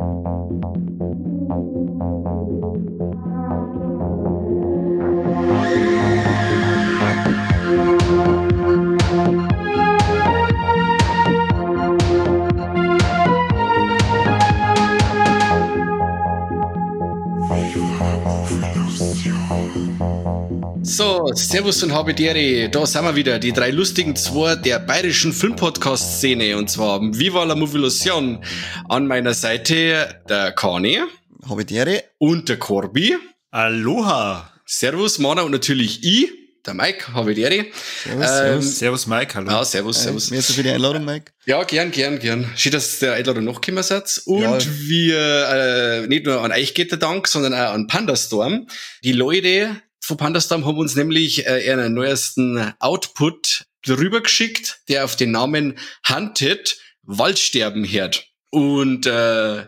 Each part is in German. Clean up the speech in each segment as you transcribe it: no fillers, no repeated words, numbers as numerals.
So, servus und habedere, da sind wir wieder, die drei lustigen zwei der bayerischen Filmpodcast-Szene, und zwar Viva la Movilusion an meiner Seite der Kani. Habedere. Und der Corby. Aloha. Servus, Mana, und natürlich ich, der Mike, habedere. Servus. Servus, Mike, hallo. Ah, servus. Merci für die Einladung, Mike. Ja, gern. Schön, dass der Einladung nachgekommen seid. Und ja, wir, nicht nur an euch geht der Dank, sondern auch an Pandastorm. Die Leute von Pandastorm haben uns nämlich ihren neuesten Output drüber geschickt, der auf den Namen Hunted Waldsterben hört. Und der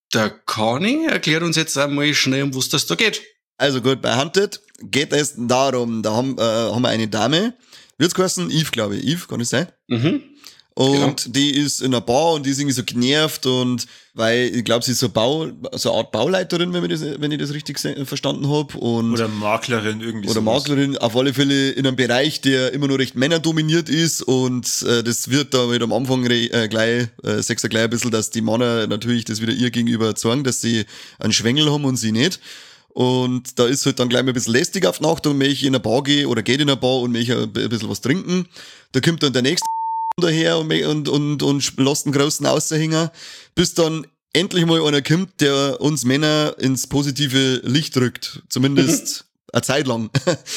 Kani erklärt uns jetzt einmal schnell, um was das da geht. Also gut, bei Hunted geht es darum, da haben wir eine Dame, wird's geheißen, Eve, glaube ich. Eve, kann es sein? Mhm. Und genau. Die ist in einer Bar und die ist irgendwie so genervt und weil, ich glaube, sie ist so eine Art Bauleiterin, wenn ich das richtig verstanden habe. Oder Maklerin irgendwie. Oder sowas. Maklerin, auf alle Fälle in einem Bereich, der immer nur recht männerdominiert ist und das wird da halt am Anfang gleich ein bisschen, dass die Männer natürlich das wieder ihr gegenüber zeigen, dass sie einen Schwengel haben und sie nicht. Und da ist halt dann gleich mal ein bisschen lästig auf Nacht und wenn ich in eine Bar gehe oder geht in eine Bar und möchte ein bisschen was trinken, da kommt dann der nächste daher und lässt einen großen Außerhänger, bis dann endlich mal einer kommt, der uns Männer ins positive Licht rückt. Zumindest eine Zeit lang.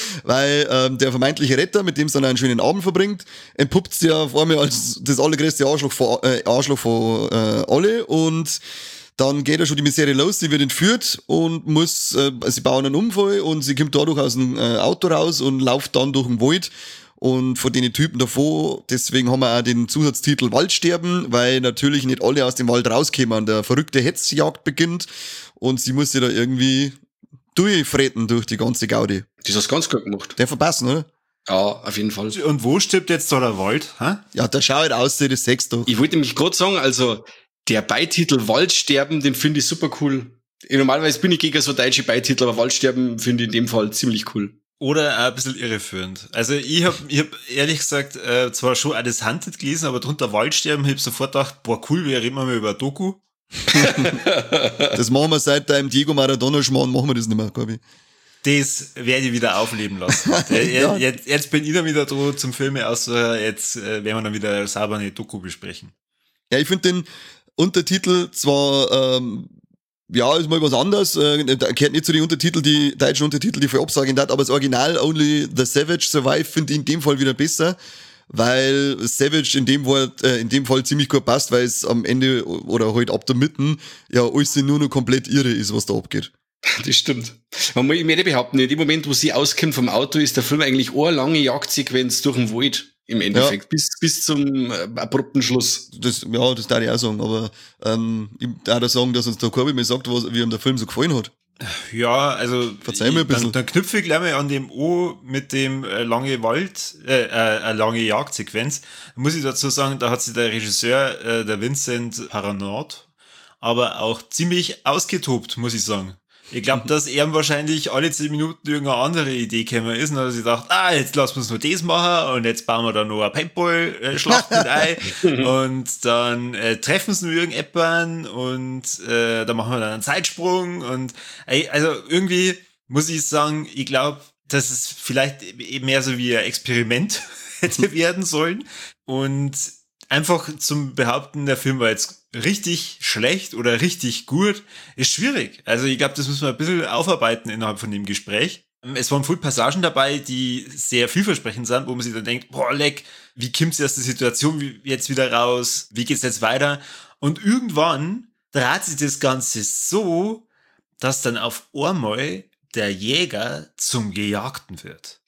Weil der vermeintliche Retter, mit dem es dann einen schönen Abend verbringt, entpuppt sich ja vor mir als das allergrößte Arschloch von alle und dann geht ja schon die Misere los, sie wird entführt und sie bauen einen Unfall und sie kommt dadurch aus dem Auto raus und läuft dann durch den Wald. Und von den Typen davor, deswegen haben wir auch den Zusatztitel Waldsterben, weil natürlich nicht alle aus dem Wald rauskommen. Der verrückte Hetzjagd beginnt und sie muss sich da irgendwie durchfreten durch die ganze Gaudi. Das hast du ganz gut gemacht. Der verpassen, oder? Ja, auf jeden Fall. Und wo stirbt jetzt da der Wald? Hä? Ja, da schaut halt aus, das Sex doch. Ich wollte nämlich gerade sagen, also der Beititel Waldsterben, den finde ich super cool. Normalerweise bin ich gegen so deutsche Beititel, aber Waldsterben finde ich in dem Fall ziemlich cool. Oder auch ein bisschen irreführend. Also ich hab ehrlich gesagt zwar schon auch das Hunted gelesen, aber drunter Waldsterben, ich hab sofort gedacht, boah cool, wir reden mal über Doku. Das machen wir seit deinem Diego Maradona-Schmarrn, machen wir das nicht mehr, glaube ich. Das werde ich wieder aufleben lassen. Ja. Jetzt bin ich dann wieder dran zum Filme aus, jetzt werden wir dann wieder sauber eine Doku besprechen. Ja, ich finde den Untertitel zwar ja, ist mal was anderes. Da gehört nicht zu den Untertitel, die deutschen Untertitel, die voll absagen darf, aber das Original Only the Savage Survive finde ich in dem Fall wieder besser, weil Savage in dem Fall ziemlich gut passt, weil es am Ende oder halt ab der Mitte ja alles nur noch komplett irre ist, was da abgeht. Das stimmt. Man muss mir behaupten, in dem Moment, wo sie auskommt vom Auto, ist der Film eigentlich eine lange Jagdsequenz durch den Wald. Im Endeffekt, ja. bis zum abrupten Schluss. Das darf ich auch sagen, aber ich darf auch sagen, dass uns der Corby mir sagt, wie ihm der Film so gefallen hat. Ja, also verzeih mir ein bisschen. Dann knüpfe ich gleich mal an dem O mit dem lange Jagdsequenz. Muss ich dazu sagen, da hat sich der Regisseur, der Vincent Paranort, aber auch ziemlich ausgetobt, muss ich sagen. Ich glaube, dass er wahrscheinlich alle 10 Minuten irgendeine andere Idee gekommen ist und dann hat er sich gedacht, jetzt lassen wir uns nur das machen und jetzt bauen wir da noch eine Paintball-Schlacht mit ein und dann treffen sie nur irgendjemanden und dann machen wir dann einen Zeitsprung und also irgendwie muss ich sagen, ich glaube, dass es vielleicht eben mehr so wie ein Experiment hätte werden sollen und einfach zum Behaupten, der Film war jetzt richtig schlecht oder richtig gut, ist schwierig. Also ich glaube, das müssen wir ein bisschen aufarbeiten innerhalb von dem Gespräch. Es waren viele Passagen dabei, die sehr vielversprechend sind, wo man sich dann denkt, boah, leck, wie kommt's aus der Situation jetzt wieder raus? Wie geht's jetzt weiter? Und irgendwann dreht sich das Ganze so, dass dann auf einmal der Jäger zum Gejagten wird.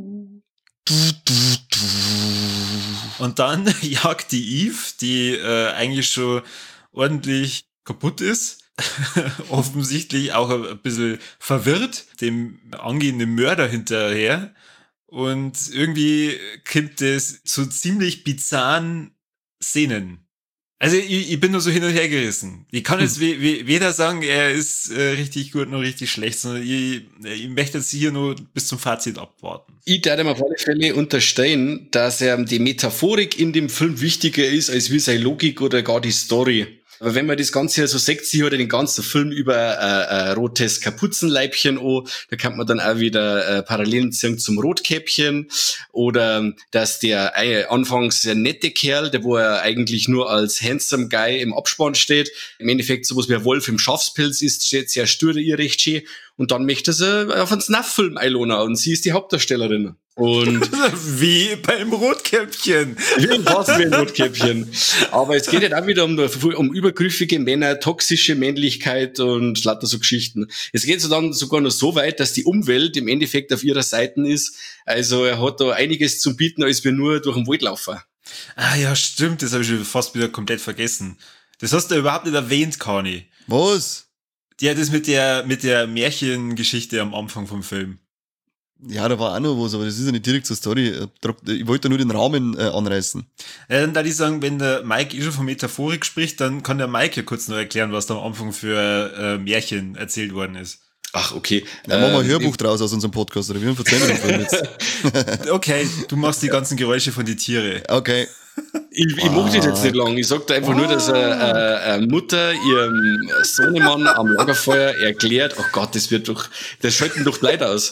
Und dann jagt die Eve, die eigentlich schon ordentlich kaputt ist, offensichtlich auch ein bisschen verwirrt, dem angehenden Mörder hinterher. Und irgendwie kommt es zu ziemlich bizarren Szenen. Also ich bin nur so hin und her gerissen. Ich kann jetzt weder sagen, er ist richtig gut noch richtig schlecht, sondern ich möchte jetzt hier nur bis zum Fazit abwarten. Ich darf ihm auf alle Fälle unterstellen, dass die Metaphorik in dem Film wichtiger ist, als wie seine Logik oder gar die Story. Aber wenn man das Ganze so sagt, sie hat den ganzen Film über ein rotes Kapuzenleibchen an, da kann man dann auch wieder Parallelen ziehen zum Rotkäppchen. Oder dass der anfangs sehr nette Kerl, der wo er eigentlich nur als handsome Guy im Abspann steht, im Endeffekt sowas wie ein Wolf im Schafspelz ist, steht sehr stur ihr recht schön. Und dann möchte sie auf einen Snuff-Film einladen und sie ist die Hauptdarstellerin. Und wie beim Rotkäppchen. Fast wie ein Rotkäppchen. Aber es geht ja auch wieder um übergriffige Männer, toxische Männlichkeit und lauter so Geschichten. Es geht so dann sogar noch so weit, dass die Umwelt im Endeffekt auf ihrer Seite ist. Also er hat da einiges zu bieten, als wir nur durch den Wald laufen. Ah ja, stimmt, das habe ich fast wieder komplett vergessen. Das hast du überhaupt nicht erwähnt, Kani. Was? Ja, das mit der Märchengeschichte am Anfang vom Film. Ja, da war auch noch was, aber das ist ja nicht direkt zur Story. Ich wollte nur den Rahmen anreißen. Ja, dann würde ich sagen, wenn der Mike schon von Metaphorik spricht, dann kann der Mike ja kurz noch erklären, was da am Anfang für Märchen erzählt worden ist. Ach, okay. Dann machen wir ein Hörbuch draus aus unserem Podcast, oder wie erzählen wir den Film jetzt? Okay, du machst die ganzen Geräusche von den Tieren. Okay. Ich mach das jetzt nicht lang. Ich sag da einfach nur, dass eine Mutter ihrem Sohnemann am Lagerfeuer erklärt, oh Gott, das schalten doch Leid aus.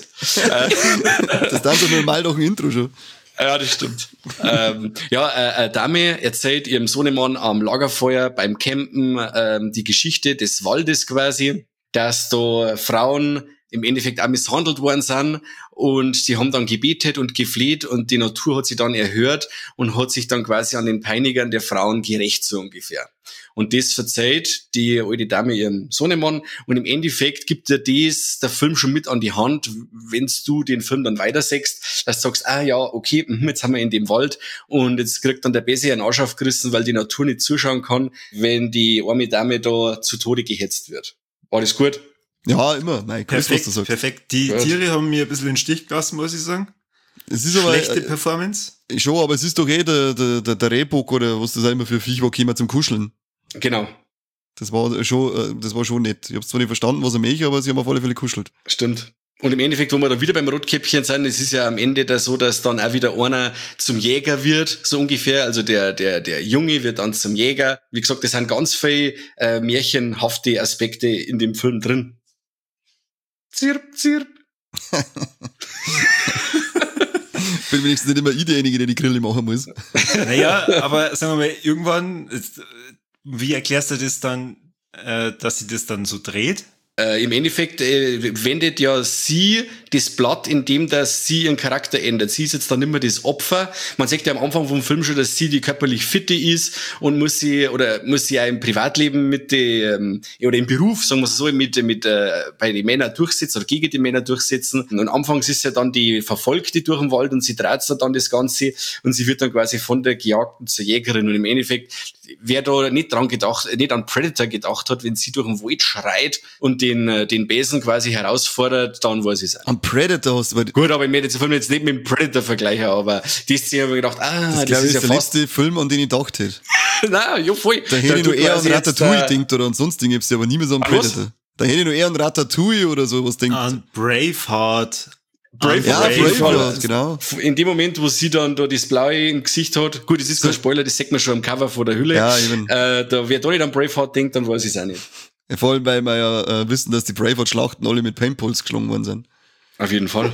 Das dann so normal doch ein Intro schon. Ja, das stimmt. Eine Dame erzählt ihrem Sohnemann am Lagerfeuer beim Campen die Geschichte des Waldes quasi, dass da Frauen im Endeffekt auch misshandelt worden sind und die haben dann gebetet und gefleht und die Natur hat sie dann erhört und hat sich dann quasi an den Peinigern der Frauen gerecht, so ungefähr. Und das verzeiht die alte Dame ihrem Sohnemann und im Endeffekt gibt dir das der Film schon mit an die Hand, wenn du den Film dann weitersagst, dass du sagst, ah ja, okay, jetzt haben wir in dem Wald und jetzt kriegt dann der Bessie einen Arsch aufgerissen, weil die Natur nicht zuschauen kann, wenn die arme Dame da zu Tode gehetzt wird. War das gut? Ja, immer. Nein, perfekt, was du sagst. perfekt. Die Tiere haben mir ein bisschen den Stich gelassen, muss ich sagen. Es ist aber, schlechte Performance. Schon, aber es ist doch der Rehbock oder was das auch immer für Viech war, gekommen zum Kuscheln. Genau. Das war schon nett. Ich hab's zwar nicht verstanden, was er möchte, aber sie haben auf alle Fälle kuschelt. Stimmt. Und im Endeffekt, wo wir da wieder beim Rotkäppchen sind, es ist ja am Ende da so, dass dann auch wieder einer zum Jäger wird, so ungefähr. Also der Junge wird dann zum Jäger. Wie gesagt, es sind ganz viele märchenhafte Aspekte in dem Film drin. Zirp, zirp. Bin wenigstens nicht immer ich derjenige, der die Grille machen muss. Naja, aber sagen wir mal, irgendwann, wie erklärst du das dann, dass sie das dann so dreht? Im Endeffekt wendet ja sie das Blatt, indem dass sie ihren Charakter ändert. Sie ist jetzt dann nicht mehr das Opfer. Man sagt ja am Anfang vom Film schon, dass sie die körperlich fitte ist und muss sie auch im Privatleben oder im Beruf, sagen wir es so, bei den Männern durchsetzen oder gegen die Männer durchsetzen. Und anfangs ist ja dann die Verfolgte durch den Wald und sie dreht dann das Ganze und sie wird dann quasi von der Gejagten zur Jägerin. Und im Endeffekt, wer da nicht an Predator gedacht hat, wenn sie durch den Wald schreit und den Besen quasi herausfordert, dann weiß ich es auch. Am Predator hast du... Gut, aber ich möchte jetzt nicht mit dem Predator vergleichen, aber die Szene habe ich gedacht, das ist ja der letzte Film, an den ich gedacht hätte. Nein, ja voll. Da hätte ich nur eher an Ratatouille denkt oder an sonst Ding, ich aber nie mehr so an Predator. Da hätte ich nur eher an Ratatouille oder sowas denkt. An Braveheart. Braveheart, genau. In dem Moment, wo sie dann da das Blaue im Gesicht hat, gut, das ist kein Spoiler, das sieht man schon am Cover von der Hülle. Ja, eben. Wer da nicht an Braveheart denkt, dann weiß ich es auch nicht. Ja, vor allem, weil wir ja wissen, dass die Braveheart-Schlachten alle mit Paintballs geschlagen worden sind. Auf jeden Fall.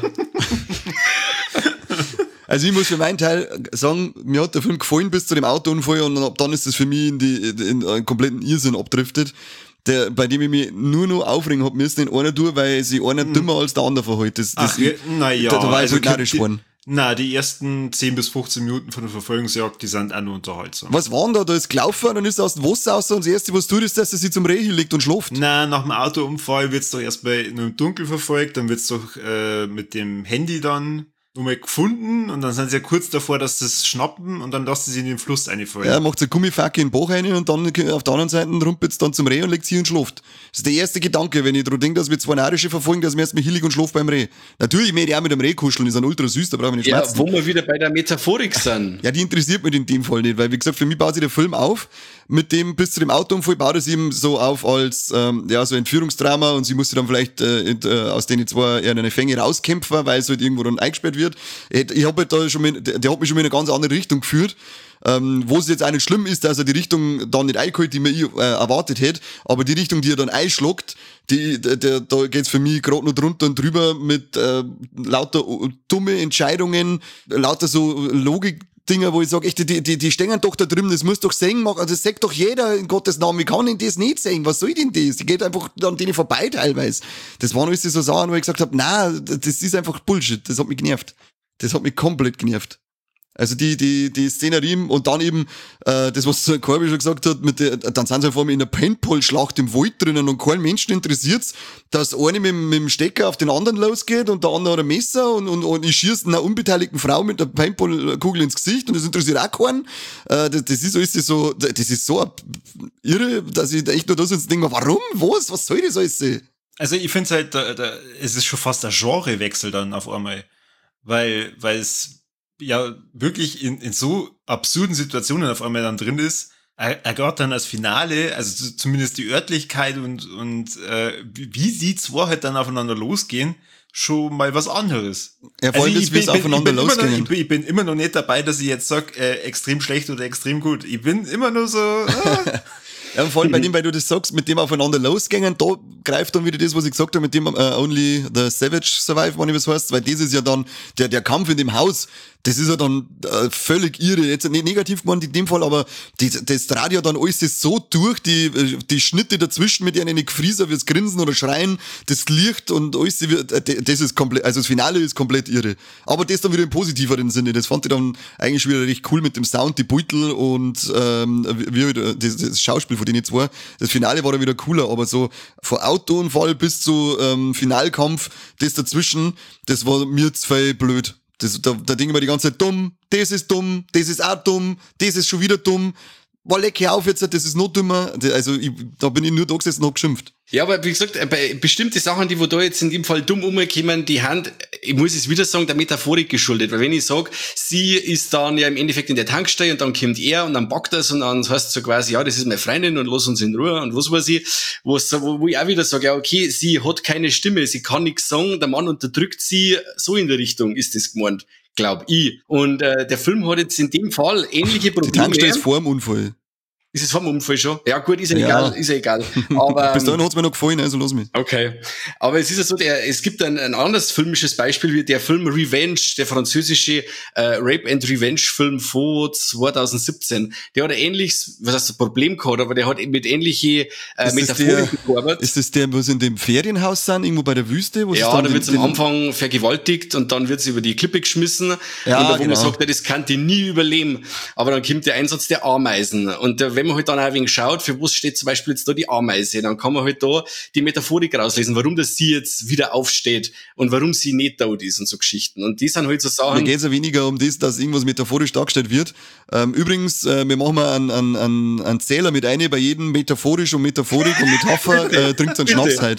Also ich muss für meinen Teil sagen, mir hat der Film gefallen bis zu dem Autounfall und ab dann ist es für mich in einen kompletten Irrsinn abdriftet, bei dem ich mich nur noch aufregen hab müssen in einer durch, weil sich einer dümmer als der andere verhält. Da war ich so narrisch geworden. Na, die ersten 10 bis 15 Minuten von der Verfolgungsjagd, die sind auch nur unterhaltsam. Was war denn da? Da ist gelaufen und dann ist er aus dem Wasser raus und das Erste, was tut, ist, dass er sich zum Reh liegt und schläft. Na, nach dem Autounfall wird's doch erst nur im Dunkeln verfolgt, dann wird's doch mit dem Handy dann nochmal gefunden und dann sind sie ja kurz davor, dass sie es schnappen und dann lassen sie in den Fluss reinfallen. Ja, macht so Gummifacke in den Bauch rein und dann auf der anderen Seite rumpelt's dann zum Reh und legt sich und schläft. Das ist der erste Gedanke, wenn ich daran denke, dass wir zwei Narische verfolgen, dass wir erstmal hillig und schlafen beim Reh. Natürlich möchte ich auch mit dem Reh kuscheln, die sind ultra süß, da brauchen wir nicht schmerzen. Ja, wo wir wieder bei der Metaphorik sind. Ja, die interessiert mich in dem Fall nicht, weil wie gesagt, für mich baut sich der Film auf, mit dem bis zu dem Autounfall baut es ihm so auf als so Entführungsdrama und sie musste dann vielleicht aus denen zwei eher eine Fänge rauskämpfen, weil es halt irgendwo dann eingesperrt wird. Ich hab halt da schon der hat mich schon in eine ganz andere Richtung geführt. Wo es jetzt auch nicht schlimm ist, dass er die Richtung dann nicht eingeholt, die man erwartet hätte, aber die Richtung, die er dann einschlägt, da geht's für mich gerade noch drunter und drüber mit lauter dumme Entscheidungen, lauter so Logik-Dinger, wo ich sage, echt, die stehen doch da drüben, das muss doch sehen, das sagt doch jeder in Gottes Namen, wie kann denn das nicht sehen, was soll denn das? Die geht einfach an denen vorbei teilweise. Das waren alles so Sachen, wo ich gesagt habe, nein, das ist einfach Bullshit, das hat mich genervt. Das hat mich komplett genervt. Also die Szenerie und dann eben das, was Corby schon gesagt hat, dann sind sie vor allem in einer Paintball-Schlacht im Wald drinnen und kein Menschen interessiert's, dass eine mit dem Stecker auf den anderen losgeht und der andere hat ein Messer und ich schieße einer unbeteiligten Frau mit der Paintball-Kugel ins Gesicht und das interessiert auch keinen. Das ist so irre, dass ich echt nur da sitze und denke, warum? Was soll das alles? Also ich finde halt, es ist schon fast ein Genrewechsel dann auf einmal, weil es ja wirklich in so absurden Situationen auf einmal dann drin ist, er geht dann als Finale, also zumindest die Örtlichkeit und wie sie zwei halt dann aufeinander losgehen, schon mal was anderes. Ja, vor allem, also wie es aufeinander losgehen. Ich bin immer noch nicht dabei, dass ich jetzt sage, extrem schlecht oder extrem gut. Ich bin immer nur so... Ja, und vor allem bei dem, weil du das sagst, mit dem aufeinander losgehen, da greift dann wieder das, was ich gesagt habe, mit dem Only the Savage Survive, wenn ich was heißt, weil das ist ja dann der Kampf in dem Haus, das ist ja dann völlig irre, jetzt nicht negativ gemeint in dem Fall, aber das dreht ja dann alles so durch, die Schnitte dazwischen mit ihren Gefrieser fürs Grinsen oder Schreien, das Licht und alles, das ist komplett, also das Finale ist komplett irre. Aber das dann wieder im positiveren Sinne, das fand ich dann eigentlich wieder recht cool mit dem Sound, die Beutel und das Schauspiel von denen zwei. Das Finale war dann wieder cooler, aber so von Autounfall bis zu Finalkampf, das dazwischen, das war mir zu viel blöd. Da denke ich mir die ganze Zeit, dumm, das ist auch dumm, das ist schon wieder dumm. War leck auf jetzt, das ist noch dümmer. Also da bin ich nur da gesessen und hab geschimpft. Ja, aber wie gesagt, bei bestimmte Sachen, die wo da jetzt in dem Fall dumm umkommen, die Hand, ich muss es wieder sagen, der Metaphorik geschuldet. Weil wenn ich sage, sie ist dann ja im Endeffekt in der Tankstelle und dann kommt er und dann packt das und dann heißt es so quasi, ja, das ist meine Freundin und lass uns in Ruhe und was weiß ich, wo ich auch wieder sage, ja, okay, sie hat keine Stimme, sie kann nichts sagen, der Mann unterdrückt sie, so in der Richtung ist das gemeint, glaub ich. Und der Film hat jetzt in dem Fall ähnliche Probleme. Die Tankstelle ist vor dem Unfall. Ist es vor dem Unfall schon? Ja gut, ist ja egal, ist ja egal. Aber bis dahin hat's mir noch gefallen, also lass mich. Okay. Aber es ist ja so, es gibt ein anderes filmisches Beispiel, wie der Film Revenge, der französische Rape and Revenge Film von 2017. Der hat ein ähnliches, was heißt, ein Problem gehabt, aber der hat mit ähnliche Metaphoriken gearbeitet. Ist das der, wo sie in dem Ferienhaus sind, irgendwo bei der Wüste? Wo ja, da wird's am Anfang vergewaltigt und dann wird's über die Klippe geschmissen. Ja, und da, wo genau. man sagt, das kann die nie überleben. Aber dann kommt der Einsatz der Ameisen. Und wenn man halt dann auch ein wenig schaut, für was steht zum Beispiel jetzt da die Ameise, dann kann man halt da die Metaphorik rauslesen, warum das sie jetzt wieder aufsteht und warum sie nicht tot ist und so Geschichten. Und die sind halt so Sachen... Mir geht's ja weniger um das, dass irgendwas metaphorisch dargestellt wird. Übrigens, wir machen mal einen Zähler mit ein, bei jedem metaphorisch und Metaphorik und Metapher trinkt einen Schnaps halt.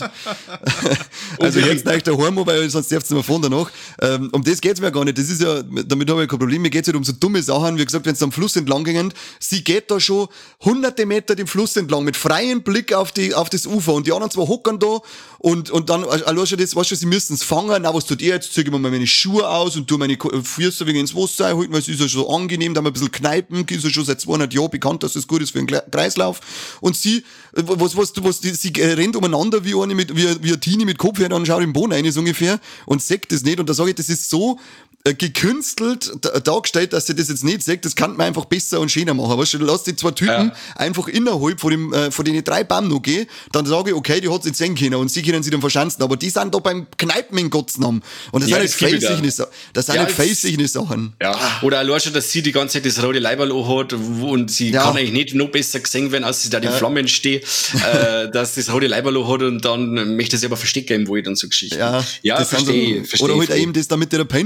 Also jetzt gleich daheim, weil sonst darfst du nicht mehr fahren danach. Um das geht's mir gar nicht. Das ist ja, damit habe ich kein Problem. Mir geht's halt um so dumme Sachen, wie gesagt, wenn es am Fluss entlang gingen, sie geht da schon hunderte Meter den Fluss entlang mit freiem Blick auf das Ufer und die anderen zwei hockern da und dann, allein schon das, weißt du, sie müssen es fangen, na, was tut ihr jetzt? Zieh ich mir mal meine Schuhe aus und tu meine Füße wegen ins Wasser einhalten, weil es ist ja schon angenehm, da mal ein bisschen kneipen, ist ja schon seit 200 Jahren bekannt, dass das gut ist für den Kreislauf. Und sie, sie rennt umeinander wie eine Teenie mit Kopf her, dann schaut im Boden rein, so ungefähr, und sagt das nicht. Und da sage ich, das ist so gekünstelt dargestellt, dass sie das jetzt nicht sagt, das kann man einfach besser und schöner machen. Weißt du, lass die zwei Typen einfach innerhalb von den 3 Baum noch gehen, dann sage ich, okay, die hat's nicht sehen können und sie können sich dann verschanzen, aber die sind da beim Kneipen in Gottes Namen. Und das sind nicht felsige Sachen. Ja. Oder allein schon, dass sie die ganze Zeit das rote Leiberl hat und sie kann eigentlich nicht noch besser gesehen werden, als sie da die Flammen steht, dass das rote Leiberl hat und dann möchte sie aber verstecken im Wald und so Geschichten. Ja, verstehe. Oder halt eben das da mit der Paintball-Ding,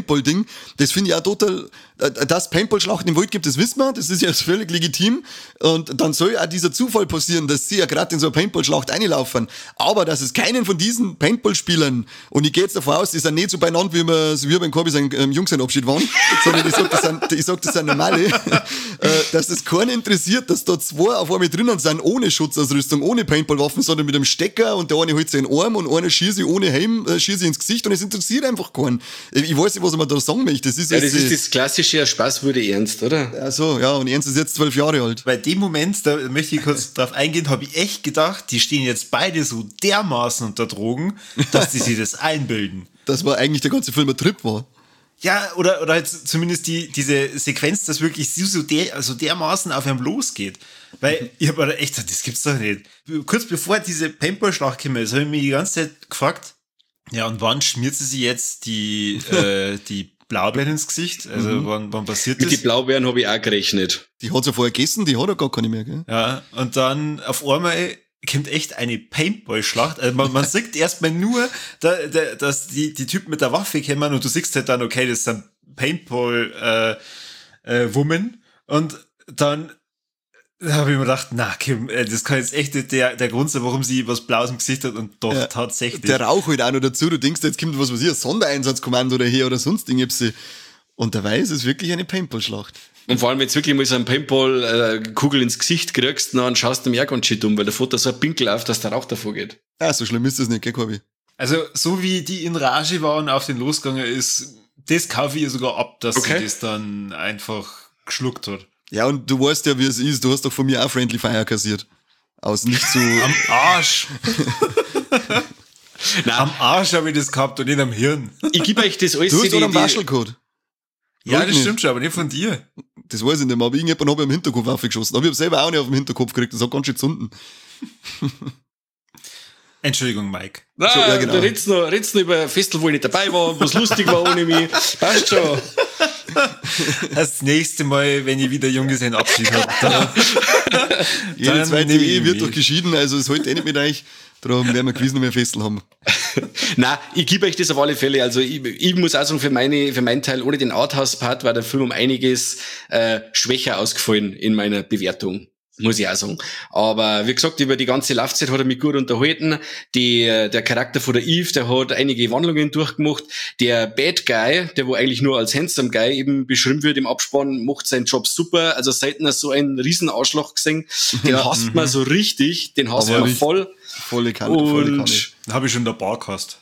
Das finde ich auch total, dass Paintball-Schlachten im Wald gibt, das wissen wir, das ist ja völlig legitim. Und dann soll auch dieser Zufall passieren, dass sie ja gerade in so eine Paintball-Schlacht einlaufen. Aber dass es keinen von diesen Paintball-Spielern, und ich gehe jetzt davon aus, die sind nicht so beieinander, wie wir beim Corby sein Jungsenabschied waren, sondern ich sag, das sind normale, dass es keinen interessiert, dass da zwei auf einmal drinnen sind, ohne Schutzausrüstung, ohne Paintball-Waffen, sondern mit einem Stecker, und der eine holt sich in den Arm und einer schießt ohne Helm, schießt ins Gesicht, und es interessiert einfach keinen. Ich weiß nicht, was man da sagen möchte. Das ist das klassische Spaß wurde ernst, oder? Ach so, ja, und Ernst ist jetzt 12 Jahre alt. Bei dem Moment, da möchte ich kurz drauf eingehen, habe ich echt gedacht, die stehen jetzt beide so dermaßen unter Drogen, dass die sich das einbilden. Das war eigentlich der ganze Film ein Trip war. Ja, oder halt zumindest diese Sequenz, dass wirklich so dermaßen auf einem losgeht. Weil ich habe echt gesagt, das gibt's doch nicht. Kurz bevor diese Paintball-Schlacht kam, habe ich mich die ganze Zeit gefragt, ja, und wann schmiert sie sich jetzt die Blaubeeren ins Gesicht? Also wann passiert das? Mit den Blaubeeren habe ich auch gerechnet. Die hat sie vorher gegessen, die hat er gar keine mehr, gell? Ja, und dann auf einmal kommt echt eine Paintball-Schlacht. Also man sieht erstmal nur, dass die Typen mit der Waffe kommen, und du siehst halt dann, okay, das sind Paintball-Women. Und dann habe ich mir gedacht, na Kim, das kann jetzt echt nicht der Grund sein, warum sie was Blaues im Gesicht hat, und doch Ja, tatsächlich. der Rauch halt auch noch dazu, du denkst, jetzt kommt was weiß ich, ein Sondereinsatzkommando daher oder sonst irgendwas. Und dabei ist es wirklich eine Paintball-Schlacht. Und vor allem, wenn du wirklich mal so einen Paintball-Kugel ins Gesicht kriegst, dann schaust du mir auch ganz schön dumm, weil der fährt da so ein Pinkel auf, dass der Rauch davor geht. Ah, so schlimm ist das nicht, gell, Corby? Also, so wie die in Rage waren, auf den losgegangen ist, das kaufe ich ihr sogar ab, dass sie das dann einfach geschluckt hat. Ja, und du weißt ja, wie es ist. Du hast doch von mir auch Friendly Fire kassiert. Aus nicht so... Am Arsch! Am Arsch habe ich das gehabt und nicht am Hirn. Ich gebe euch das alles... Du hast doch einen Waschelcode. Ja, das stimmt schon, aber nicht von dir. Das weiß ich nicht mehr, aber irgendjemand habe ich am Hinterkopf aufgeschossen. Aber ich habe selber auch nicht auf den Hinterkopf gekriegt, das hat ganz schön gezunden. Entschuldigung, Mike. Nein, So, ja, genau. du redst noch über ein Festel, wo ich nicht dabei war, was lustig war ohne mich. Passt schon. Das nächste Mal, wenn ich wieder Junggesellenabschied habe. Jede zweite Ehe wird doch geschieden, also es heute eh nicht mit euch. Darum werden wir gewiss noch mehr Festel haben. Nein, ich gebe euch das auf alle Fälle. Also ich muss auch sagen, für meinen Teil, ohne den Arthouse-Part, war der Film um einiges schwächer ausgefallen in meiner Bewertung. Muss ich auch sagen. Aber wie gesagt, über die ganze Laufzeit hat er mich gut unterhalten. Der Charakter von der Eve, der hat einige Wandlungen durchgemacht. Der Bad Guy, der wo eigentlich nur als Handsome Guy eben beschrieben wird im Abspann, macht seinen Job super. Also selten so einen riesen Arschloch gesehen. Den hasst man so richtig. Den hasst man voll. Volle Kanne. Da habe ich schon in der Bar gehasst.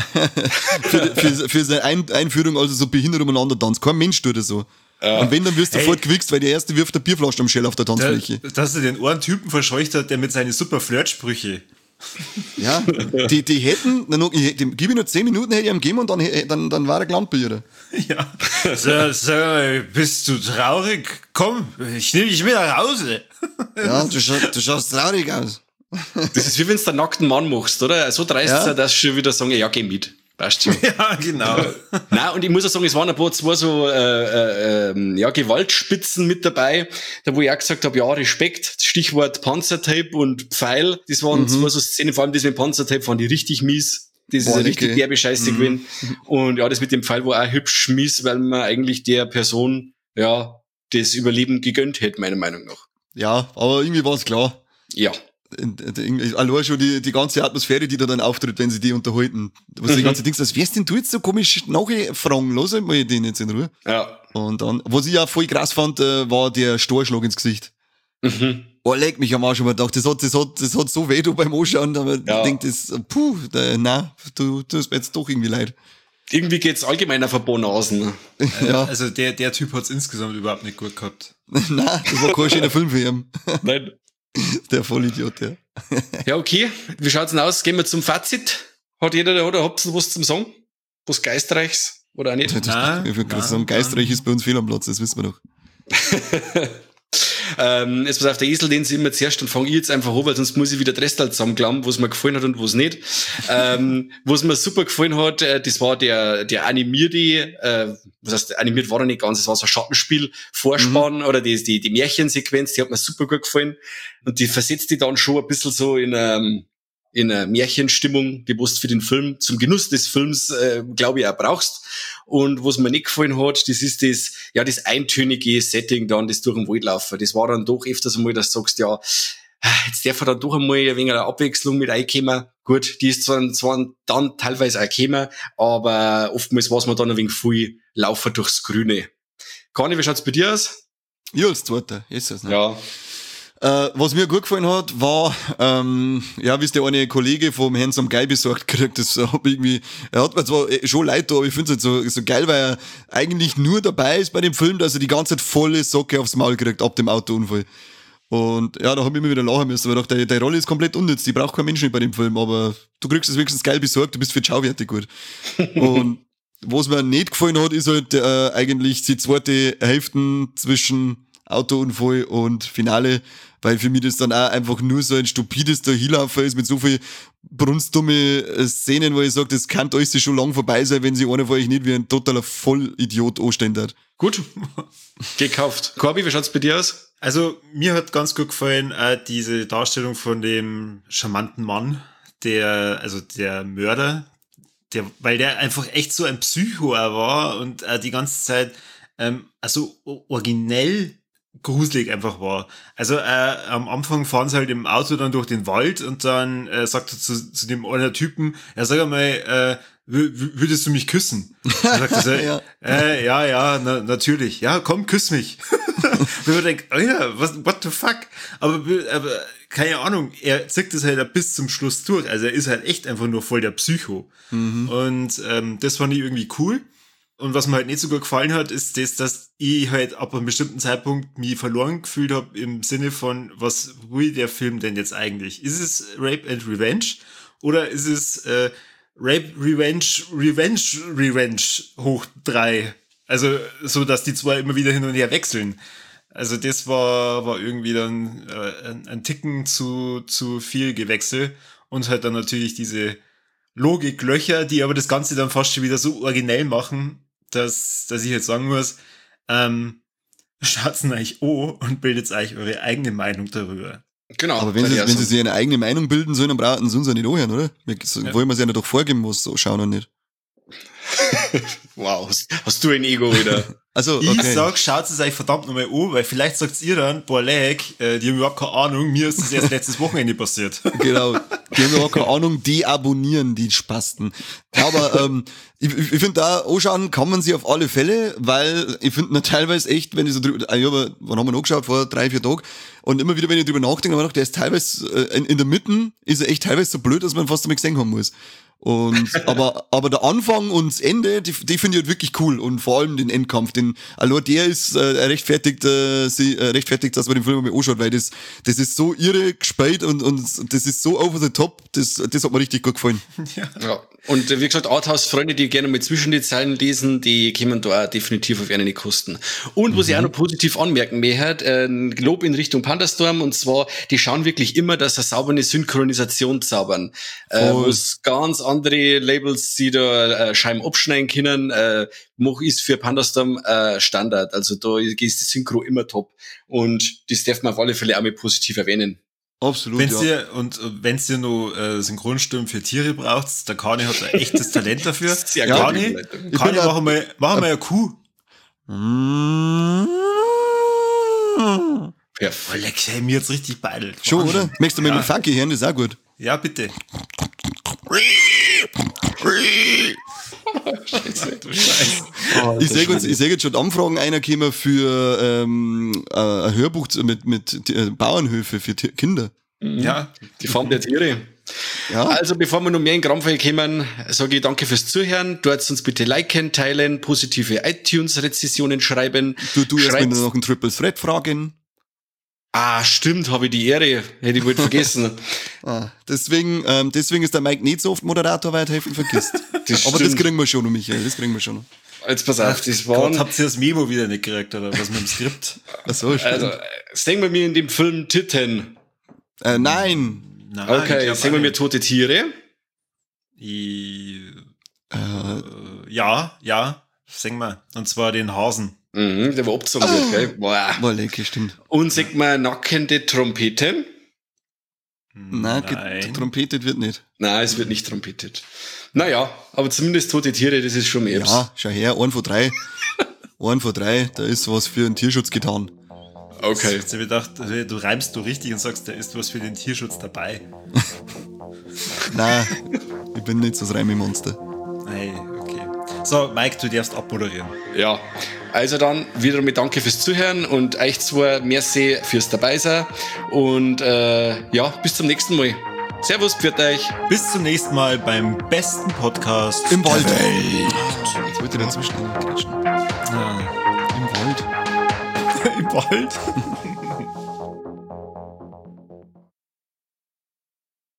für seine Einführung, also so behindert umeinander tanzt. Kein Mensch tut das so. Und wenn, dann wirst du sofort gewichst, weil der erste wirft eine Bierflasche am Shell auf der Tanzfläche. Dass er den einen Typen verscheucht hat, der mit seinen super Flirtsprüche. Ja, die hätten, gib ich nur 10 Minuten, hätte ich ihm gegeben, und dann war er gelandet bei ihr. Ja. So, bist du traurig? Komm, ich nehme dich mit nach Hause. Ja, du schaust traurig aus. Das ist wie wenn du einen nackten Mann machst, oder? So dreist sein, dass du schon wieder sagen, ja, geh mit. Passt schon. Ja, genau. Nein, und ich muss auch sagen, es waren ein paar zwei so Gewaltspitzen mit dabei, da wo ich auch gesagt habe, ja, Respekt, Stichwort Panzertape und Pfeil, das waren zwei so Szenen, vor allem das mit Panzertape fand ich richtig mies. Das ist eine richtig derbe Scheiße gewesen. Und ja, das mit dem Pfeil war auch hübsch mies, weil man eigentlich der Person, ja, das Überleben gegönnt hätte, meiner Meinung nach. Ja, aber irgendwie war es klar. Ja. Allein schon die ganze Atmosphäre, die da dann auftritt, wenn sie die unterhalten. Was die ganze Dings, was wärst denn du jetzt so komisch nachfragen? Lass mal den jetzt in Ruhe. Ja. Und dann, was ich auch voll krass fand, war der Storschlag ins Gesicht. Oh, leck mich am Arsch, aber gedacht, das hat so weh du beim Anschauen, aber ich denk, das, du tust mir jetzt doch irgendwie leid. Irgendwie geht's allgemein auf ein paar Nasen. Ja. Also der Typ hat's insgesamt überhaupt nicht gut gehabt. Nein, das war kein schöner Film für ihn. Nein. Der Vollidiot, ja. Ja, okay. Wie schaut's denn aus? Gehen wir zum Fazit. Hat jeder oder habt ihr was zum Sagen? Was Geistreichs? Oder auch nicht? Ich würde gerade sagen, geistreich ist bei uns fehl am Platz, das wissen wir doch. Jetzt pass auf, der Esel, den sie immer zuerst, und fange ich jetzt einfach an, weil sonst muss ich wieder die Rest halt zusammenklammern, was mir gefallen hat und was nicht. Was mir super gefallen hat, das war der animierte, was heißt, animiert war er nicht ganz, es war so ein Schattenspiel, Vorspann, oder die Märchensequenz, die hat mir super gut gefallen. Und die versetzt die dann schon ein bisschen so in in einer Märchenstimmung, die du für den Film, zum Genuss des Films, glaube ich, auch brauchst. Und was mir nicht gefallen hat, das ist das eintönige Setting dann, das durch den Wald laufen. Das war dann doch öfters einmal, dass du sagst, ja, jetzt darf er dann doch einmal ein wenig eine Abwechslung mit reinkommen. Gut, die ist zwar dann teilweise auch gekommen, aber oftmals war es mir dann ein wenig viel Laufen durchs Grüne. Kani, wie schaut's bei dir aus? Ja, als Zweiter, ist es, ne? Ja. Was mir gut gefallen hat, war, wie es der eine Kollege vom Handsome Guy besorgt gekriegt, er hat mir zwar schon leid da, aber ich finde es halt so geil, weil er eigentlich nur dabei ist bei dem Film, dass er die ganze Zeit volle Socke aufs Maul kriegt, ab dem Autounfall. Und ja, da habe ich immer wieder lachen müssen, weil ich dachte, die Rolle ist komplett unnütz, die braucht kein Mensch nicht bei dem Film, aber du kriegst es wenigstens geil besorgt, du bist für die Schauwerte gut. Und was mir nicht gefallen hat, ist halt eigentlich die zweite Hälfte zwischen Autounfall und Finale, weil für mich das dann auch einfach nur so ein stupides Dahinlaufen ist mit so viel brunstdumme Szenen, wo ich sage, das kann euch schon lang vorbei sein, wenn sie einer von euch nicht wie ein totaler Vollidiot anstehen hat. Gut. Gekauft. Corby, wie schaut's bei dir aus? Also, mir hat ganz gut gefallen, diese Darstellung von dem charmanten Mann, der Mörder, weil der einfach echt so ein Psycho war und die ganze Zeit, originell gruselig einfach war. Also am Anfang fahren sie halt im Auto dann durch den Wald und dann sagt er zu dem anderen Typen, ja, sag einmal, würdest du mich küssen? Dann sagt er so, natürlich. Ja, komm, küss mich. Und man denkt, oh ja, what the fuck? Aber keine Ahnung, er zieht das halt bis zum Schluss durch. Also er ist halt echt einfach nur voll der Psycho. Mhm. Und das fand ich irgendwie cool. Und was mir halt nicht so gut gefallen hat, ist das, dass ich halt ab einem bestimmten Zeitpunkt mich verloren gefühlt habe im Sinne von, was will der Film denn jetzt eigentlich? Ist es Rape and Revenge? Oder ist es Rape, Revenge hoch 3? Also so, dass die zwei immer wieder hin und her wechseln. Also das war irgendwie dann ein Ticken zu viel Gewechsel. Und halt dann natürlich diese Logiklöcher, die aber das Ganze dann fast schon wieder so originell machen, dass ich jetzt sagen muss, schaut's euch an und bildet euch eure eigene Meinung darüber. Genau. Aber wenn sie sich eine eigene Meinung bilden sollen, dann brauchen sie uns ja nicht anhören, oder? Wollen wir es ja nicht doch vorgeben, was so schauen und nicht. Wow, hast du ein Ego wieder? Also, okay. Ich sag, schaut es euch verdammt nochmal an, weil vielleicht sagt ihr dann, boah, leck, die haben überhaupt keine Ahnung, mir ist das erst letztes Wochenende passiert. Genau, die haben überhaupt keine Ahnung, deabonnieren die Spasten. Aber ich finde da, anschauen kann man sie auf alle Fälle, weil ich finde teilweise echt, wenn ich so drüber, wann haben wir noch geschaut, vor 3-4 Tagen, und immer wieder, wenn ich drüber nachdenke, habe ich gedacht, der ist teilweise, in der Mitte ist er echt teilweise so blöd, dass man fast damit gesehen haben muss. Und, aber der Anfang und das Ende, die finde ich halt wirklich cool. Und vor allem den Endkampf, allein der ist rechtfertigt, dass man den Film mal anschaut, weil das ist so irre gespielt und das ist so over the top, das hat mir richtig gut gefallen. Ja. Und wie gesagt, Arthouse-Freunde, die gerne mal zwischen die Zeilen lesen, die kommen da auch definitiv auf eine nicht kosten. Und was ich auch noch positiv anmerken möchte, ein Lob in Richtung Pandastorm, und zwar, die schauen wirklich immer, dass sie saubere Synchronisation zaubern. Wo es ganz andere Labels, die da Scheiben abschneiden können, ist für Pandastorm Standard. Also da ist die Synchro immer top. Und das darf man auf alle Fälle auch mal positiv erwähnen. Absolut, wenn's dir noch Synchronstimmen für Tiere braucht, der Kani hat ein echtes Talent dafür. Sehr Kani, machen wir eine Kuh. Perfekt. Oh, leck, hey, mir jetzt richtig beidelt. Schon, oder? Möchtest du mal mit Funky hören? Das ist auch gut. Ja, bitte. Scheiße. Ich sehe jetzt schon Anfragen reinkommen für ein Hörbuch mit Bauernhöfe für Kinder. Ja. Die Farm der Tiere. Ja. Also bevor wir noch mehr in Grammfall kommen, sage ich danke fürs Zuhören. Dort uns bitte liken, teilen, positive iTunes-Rezessionen schreiben. Du erst mal noch einen Triple Threat fragen. Ah, stimmt, habe ich die Ehre. Hätte ich wohl vergessen. Deswegen ist der Mike nicht so oft Moderator, weil er helfen vergisst. Aber das kriegen wir schon noch, Michael, das kriegen wir schon noch. Jetzt pass auf, das war. Habt ihr das Memo wieder nicht gekriegt, oder was mit dem Skript? Ach so, stimmt. Also, sehen wir mir in dem Film Titten. Nein. Okay, sehen wir mir tote Tiere. Ja, singen wir. Und zwar den Hasen. Der war abgezogen wird, gell? Boah, lecker, stimmt. Und singen wir nackende Trompete. Nein, trompetet wird nicht. Nein, es wird nicht trompetet. Naja, aber zumindest tote Tiere, das ist schon mehr. Ja, schau her, 1 von 3. 1 von 3, da ist was für den Tierschutz getan. Okay. Ich hab gedacht, du reimst du richtig und sagst, da ist was für den Tierschutz dabei. Nein, ich bin nicht so das Reimemonster. Hey, okay. So, Mike, du darfst abmoderieren. Ja, also dann wiederum mit Danke fürs Zuhören und euch zwei merci fürs Dabeisein und ja, bis zum nächsten Mal. Servus, pfiat euch. Bis zum nächsten Mal beim besten Podcast Im Wald. der Welt. Jetzt wollte ich dazwischen klatschen. Ah. Im Wald. Im Wald?